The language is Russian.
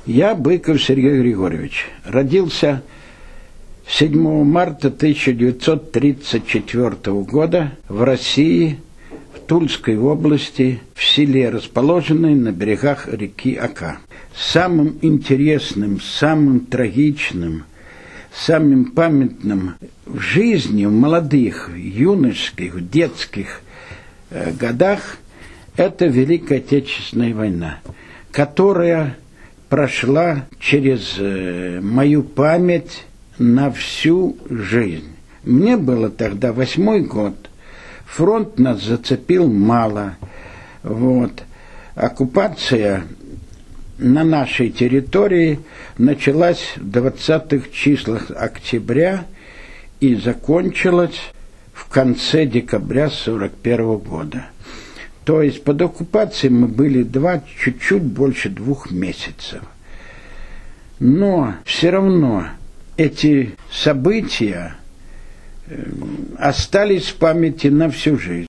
Я Быков Сергей Григорьевич. Родился 7 марта 1934 года в России, в Тульской области, в селе, расположенной на берегах реки Ока. Самым интересным, самым трагичным, самым памятным в жизни, в молодых, юношеских, детских годах это Великая Отечественная война, которая прошла через мою память на всю жизнь. Мне было тогда 8-й год, фронт нас зацепил мало, оккупация на нашей территории началась в 20-х числах октября и закончилась в конце декабря 1941 года. То есть под оккупацией мы были чуть-чуть больше 2 месяцев. Но все равно эти события остались в памяти на всю жизнь.